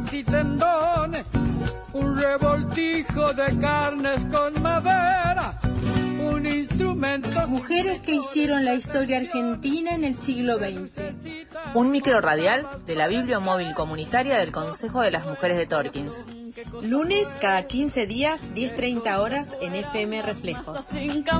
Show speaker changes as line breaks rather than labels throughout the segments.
huesos y tendones, un revoltijo de carnes con madera, un instrumento...
Mujeres que hicieron la historia argentina en el siglo XX.
Un microradial de la Bibliomóvil Comunitaria del Consejo de las Mujeres de Torkins.
Lunes cada 15 días, 10:30 horas en FM Reflejos.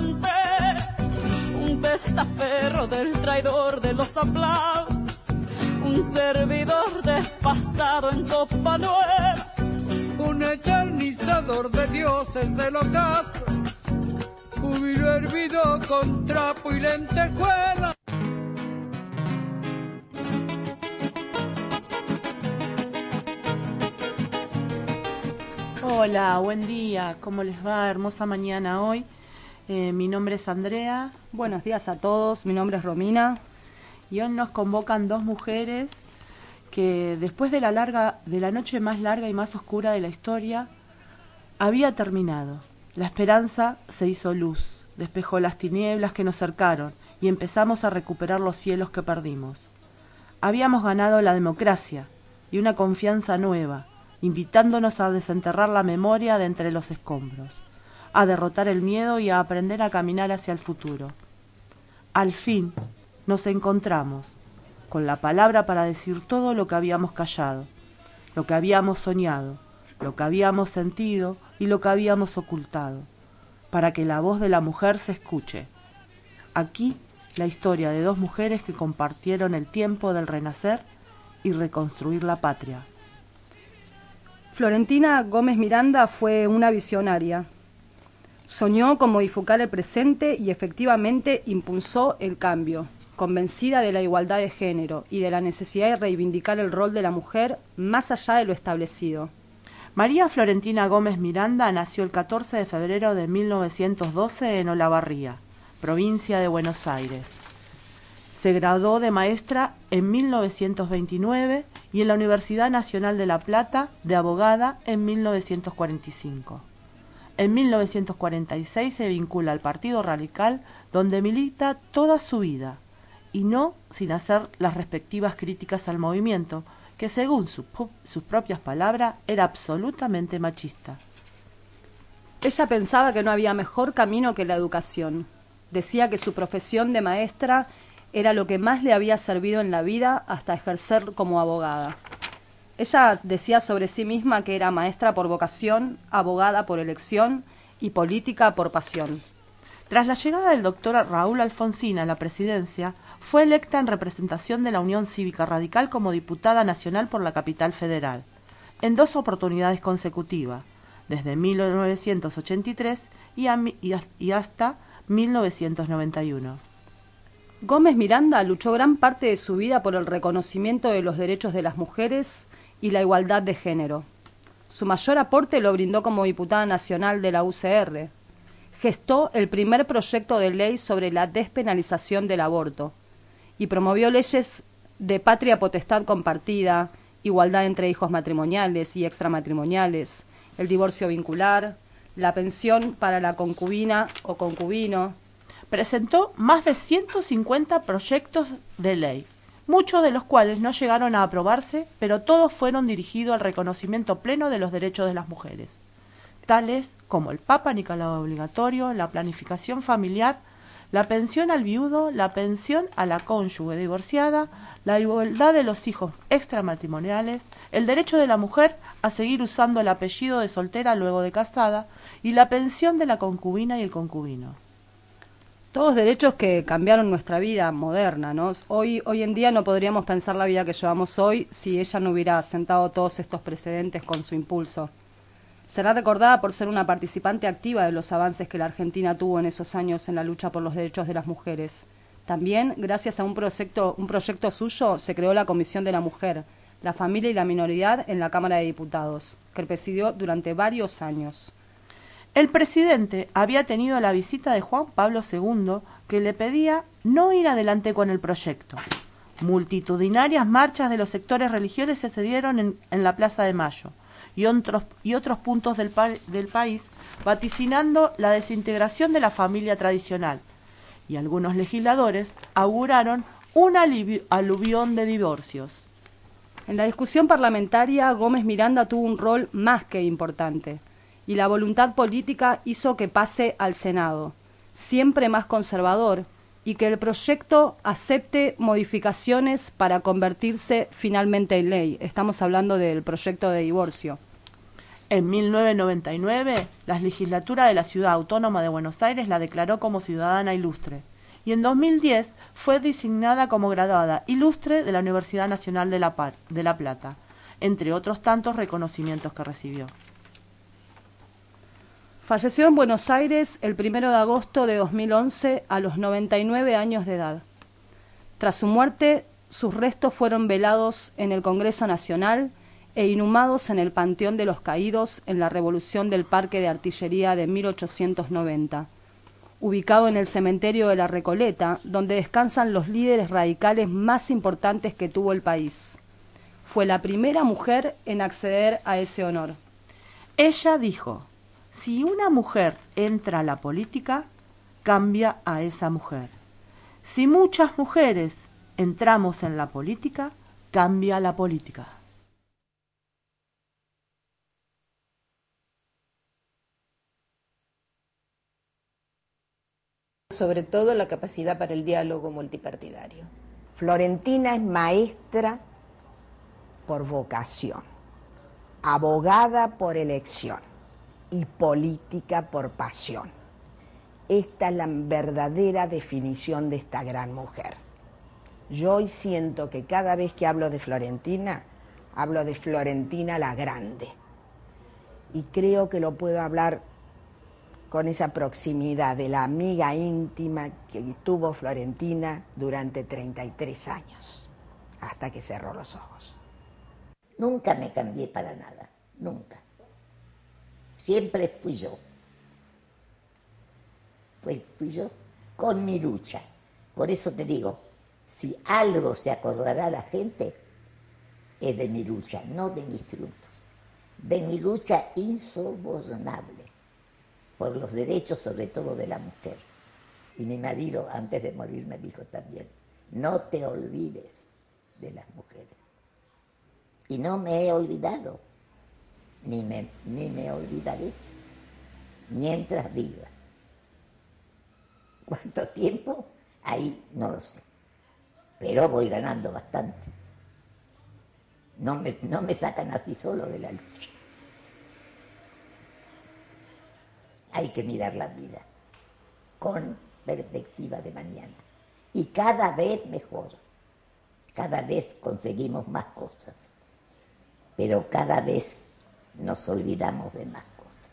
Un testaferro del traidor de los aplausos, un servidor despasado en copa nueva,
un eternizador de dioses del ocaso, júbilo hervido con trapo y lentejuela.
Hola, buen día, ¿cómo les va? Hermosa mañana hoy. Mi nombre es Andrea.
Buenos días a todos, mi nombre es Romina.
Y hoy nos convocan dos mujeres que después de la noche más larga y más oscura de la historia, había terminado. La esperanza se hizo luz, despejó las tinieblas que nos cercaron y empezamos a recuperar los cielos que perdimos. Habíamos ganado la democracia y una confianza nueva, invitándonos a desenterrar la memoria de entre los escombros, a derrotar el miedo y a aprender a caminar hacia el futuro. Al fin nos encontramos con la palabra para decir todo lo que habíamos callado, lo que habíamos soñado, lo que habíamos sentido y lo que habíamos ocultado, para que la voz de la mujer se escuche. Aquí la historia de dos mujeres que compartieron el tiempo del renacer y reconstruir la patria.
Florentina Gómez Miranda fue una visionaria. Soñó con modificar el presente y efectivamente impulsó el cambio, convencida de la igualdad de género y de la necesidad de reivindicar el rol de la mujer más allá de lo establecido.
María Florentina Gómez Miranda nació el 14 de febrero de 1912 en Olavarría, provincia de Buenos Aires. Se graduó de maestra en 1929 y en la Universidad Nacional de La Plata de abogada en 1945. En 1946 se vincula al Partido Radical, donde milita toda su vida, y no sin hacer las respectivas críticas al movimiento, que según sus propias palabras era absolutamente machista.
Ella pensaba que no había mejor camino que la educación. Decía que su profesión de maestra era lo que más le había servido en la vida hasta ejercer como abogada. Ella decía sobre sí misma que era maestra por vocación, abogada por elección y política por pasión.
Tras la llegada del doctor Raúl Alfonsín a la presidencia, fue electa en representación de la Unión Cívica Radical como diputada nacional por la Capital Federal, en 2 oportunidades consecutivas, desde 1983 y hasta 1991.
Gómez Miranda luchó gran parte de su vida por el reconocimiento de los derechos de las mujeres y la igualdad de género. Su mayor aporte lo brindó como diputada nacional de la UCR. Gestó el primer proyecto de ley sobre la despenalización del aborto y promovió leyes de patria potestad compartida, igualdad entre hijos matrimoniales y extramatrimoniales, el divorcio vincular, la pensión para la concubina o concubino.
Presentó más de 150 proyectos de ley, muchos de los cuales no llegaron a aprobarse, pero todos fueron dirigidos al reconocimiento pleno de los derechos de las mujeres, tales como el Papa Nicolau obligatorio, la planificación familiar, la pensión al viudo, la pensión a la cónyuge divorciada, la igualdad de los hijos extramatrimoniales, el derecho de la mujer a seguir usando el apellido de soltera luego de casada y la pensión de la concubina y el concubino.
Todos derechos que cambiaron nuestra vida moderna, ¿no? Hoy en día no podríamos pensar la vida que llevamos hoy si ella no hubiera sentado todos estos precedentes con su impulso. Será recordada por ser una participante activa de los avances que la Argentina tuvo en esos años en la lucha por los derechos de las mujeres. También, gracias a un proyecto suyo, se creó la Comisión de la Mujer, la Familia y la Minoridad en la Cámara de Diputados, que presidió durante varios años.
El presidente había tenido la visita de Juan Pablo II, que le pedía no ir adelante con el proyecto. Multitudinarias marchas de los sectores religiosos se dieron en la Plaza de Mayo y otros puntos del país, vaticinando la desintegración de la familia tradicional, y algunos legisladores auguraron un aluvión de divorcios.
En la discusión parlamentaria, Gómez Miranda tuvo un rol más que importante, y la voluntad política hizo que pase al Senado, siempre más conservador, y que el proyecto acepte modificaciones para convertirse finalmente en ley. Estamos hablando del proyecto de divorcio.
En 1999, la legislatura de la Ciudad Autónoma de Buenos Aires la declaró como ciudadana ilustre, y en 2010 fue designada como graduada ilustre de la Universidad Nacional de La Plata, entre otros tantos reconocimientos que recibió.
Falleció en Buenos Aires el 1 de agosto de 2011 a los 99 años de edad. Tras su muerte, sus restos fueron velados en el Congreso Nacional e inhumados en el Panteón de los Caídos en la Revolución del Parque de Artillería de 1890, ubicado en el cementerio de la Recoleta, donde descansan los líderes radicales más importantes que tuvo el país. Fue la primera mujer en acceder a ese honor.
Ella dijo: si una mujer entra a la política, cambia a esa mujer. Si muchas mujeres entramos en la política, cambia la política.
Sobre todo la capacidad para el diálogo multipartidario.
Florentina es maestra por vocación, abogada por elección y política por pasión. Esta es la verdadera definición de esta gran mujer. Yo hoy siento que cada vez que hablo de Florentina la Grande. Y creo que lo puedo hablar con esa proximidad de la amiga íntima que tuvo Florentina durante 33 años, hasta que cerró los ojos.
Nunca me cambié para nada, nunca. Siempre fui yo. Fui yo con mi lucha. Por eso te digo, si algo se acordará la gente, es de mi lucha, no de mis triunfos. De mi lucha insobornable por los derechos, sobre todo de la mujer. Y mi marido, antes de morir, me dijo también: no te olvides de las mujeres. Y no me he olvidado, ni me olvidaré, mientras viva. ¿Cuánto tiempo? Ahí no lo sé. Pero voy ganando bastante. No me sacan así solo de la lucha. Hay que mirar la vida con perspectiva de mañana. Y cada vez mejor. Cada vez conseguimos más cosas. Pero cada vez nos olvidamos de más cosas.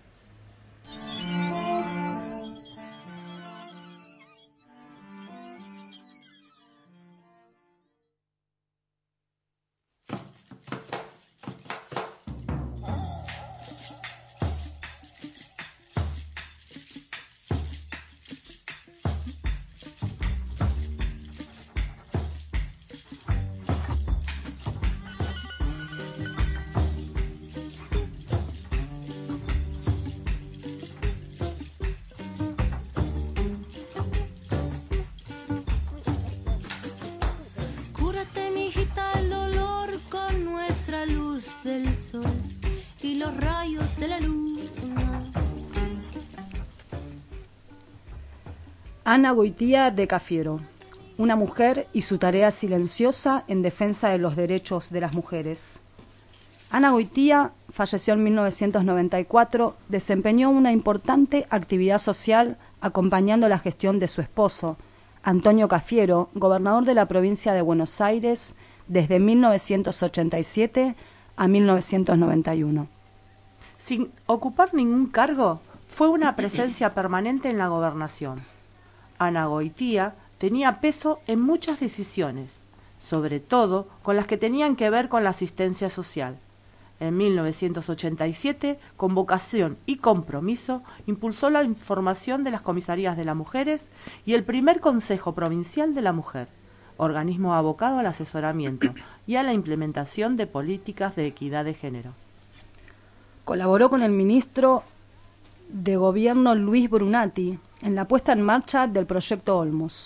Ana Goitía de Cafiero, una mujer y su tarea silenciosa en defensa de los derechos de las mujeres. Ana Goitía falleció en 1994, desempeñó una importante actividad social acompañando la gestión de su esposo, Antonio Cafiero, gobernador de la provincia de Buenos Aires desde 1987 a 1991.
Sin ocupar ningún cargo, fue una presencia permanente en la gobernación. Ana Goitía tenía peso en muchas decisiones, sobre todo con las que tenían que ver con la asistencia social. En 1987, con vocación y compromiso, impulsó la formación de las comisarías de las mujeres y el primer Consejo Provincial de la Mujer, organismo abocado al asesoramiento y a la implementación de políticas de equidad de género.
Colaboró con el ministro de Gobierno Luis Brunati en la puesta en marcha del Proyecto Olmos,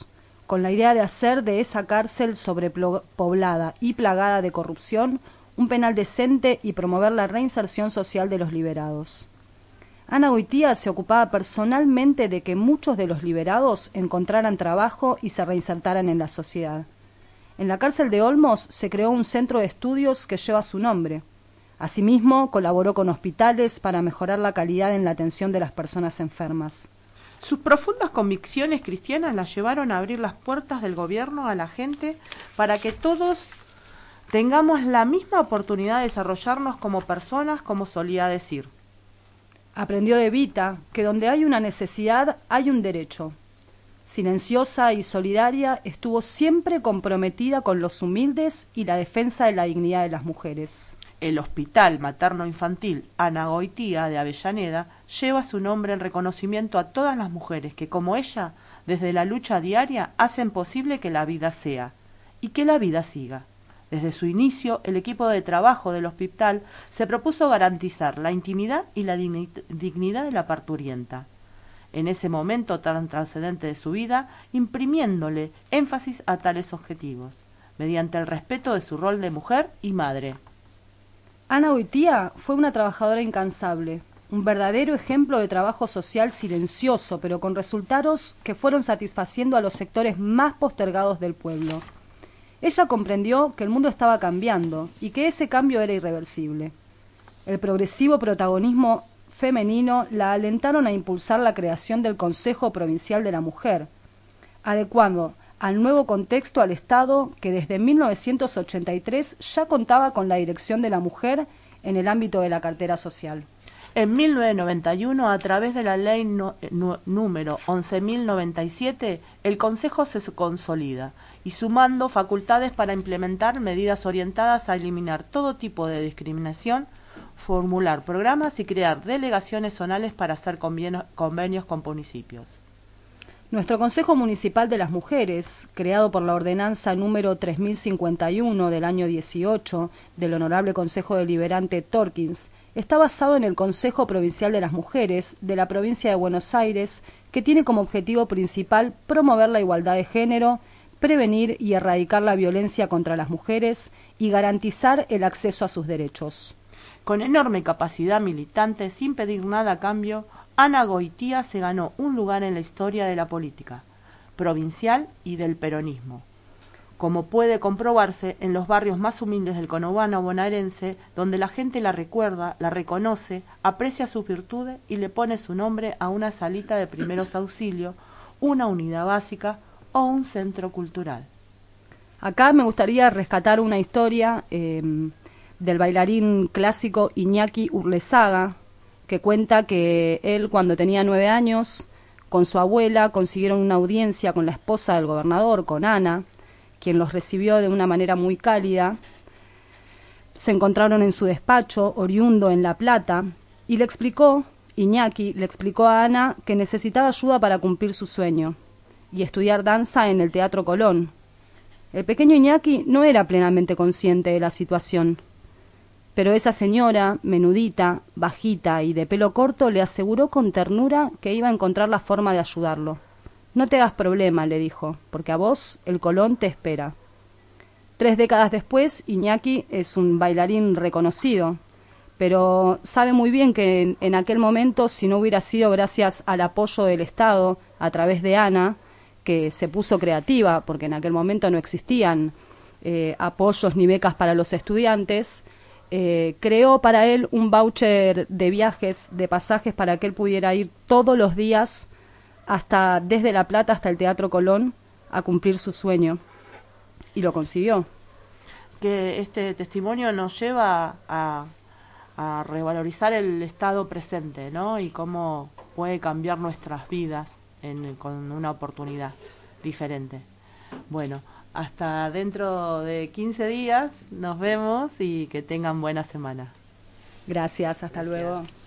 con la idea de hacer de esa cárcel sobrepoblada y plagada de corrupción un penal decente y promover la reinserción social de los liberados. Ana Goitía se ocupaba personalmente de que muchos de los liberados encontraran trabajo y se reinsertaran en la sociedad. En la cárcel de Olmos se creó un centro de estudios que lleva su nombre. Asimismo, colaboró con hospitales para mejorar la calidad en la atención de las personas enfermas.
Sus profundas convicciones cristianas la llevaron a abrir las puertas del gobierno a la gente para que todos tengamos la misma oportunidad de desarrollarnos como personas, como solía decir.
Aprendió de Evita que donde hay una necesidad hay un derecho. Silenciosa y solidaria, estuvo siempre comprometida con los humildes y la defensa de la dignidad de las mujeres.
El Hospital Materno-Infantil Ana Goitía de Avellaneda lleva su nombre en reconocimiento a todas las mujeres que, como ella, desde la lucha diaria, hacen posible que la vida sea y que la vida siga. Desde su inicio, el equipo de trabajo del hospital se propuso garantizar la intimidad y la dignidad de la parturienta. En ese momento tan trascendente de su vida, imprimiéndole énfasis a tales objetivos, mediante el respeto de su rol de mujer y madre.
Ana Goitía fue una trabajadora incansable, un verdadero ejemplo de trabajo social silencioso, pero con resultados que fueron satisfaciendo a los sectores más postergados del pueblo. Ella comprendió que el mundo estaba cambiando y que ese cambio era irreversible. El progresivo protagonismo femenino la alentaron a impulsar la creación del Consejo Provincial de la Mujer, adecuando al nuevo contexto al Estado que desde 1983 ya contaba con la dirección de la mujer en el ámbito de la cartera social.
En 1991, a través de la ley número 11.097, el Consejo se consolida y sumando facultades para implementar medidas orientadas a eliminar todo tipo de discriminación, formular programas y crear delegaciones zonales para hacer convenios con municipios.
Nuestro Consejo Municipal de las Mujeres, creado por la ordenanza número 3051 del año 18 del Honorable Consejo Deliberante Torkins, está basado en el Consejo Provincial de las Mujeres de la provincia de Buenos Aires, que tiene como objetivo principal promover la igualdad de género, prevenir y erradicar la violencia contra las mujeres y garantizar el acceso a sus derechos.
Con enorme capacidad militante, sin pedir nada a cambio, Ana Goitía se ganó un lugar en la historia de la política provincial y del peronismo, como puede comprobarse en los barrios más humildes del conurbano bonaerense, donde la gente la recuerda, la reconoce, aprecia sus virtudes y le pone su nombre a una salita de primeros auxilios, una unidad básica o un centro cultural.
Acá me gustaría rescatar una historia del bailarín clásico Iñaki Urlesaga, que cuenta que él, cuando tenía 9 años, con su abuela consiguieron una audiencia con la esposa del gobernador, con Ana, quien los recibió de una manera muy cálida. Se encontraron en su despacho, oriundo en La Plata, y Iñaki le explicó a Ana que necesitaba ayuda para cumplir su sueño y estudiar danza en el Teatro Colón. El pequeño Iñaki no era plenamente consciente de la situación, pero esa señora, menudita, bajita y de pelo corto, le aseguró con ternura que iba a encontrar la forma de ayudarlo. «No te hagas problema», le dijo, «porque a vos el Colón te espera». 3 décadas después, Iñaki es un bailarín reconocido, pero sabe muy bien que en aquel momento, si no hubiera sido gracias al apoyo del Estado a través de Ana, que se puso creativa, porque en aquel momento no existían apoyos ni becas para los estudiantes, creó para él un voucher de viajes, de pasajes, para que él pudiera ir todos los días desde La Plata hasta el Teatro Colón a cumplir su sueño. Y lo consiguió.
Que este testimonio nos lleva a revalorizar el estado presente, ¿no? Y cómo puede cambiar nuestras vidas con una oportunidad diferente. Bueno, hasta dentro de 15 días nos vemos y que tengan buena semana.
Gracias, hasta luego.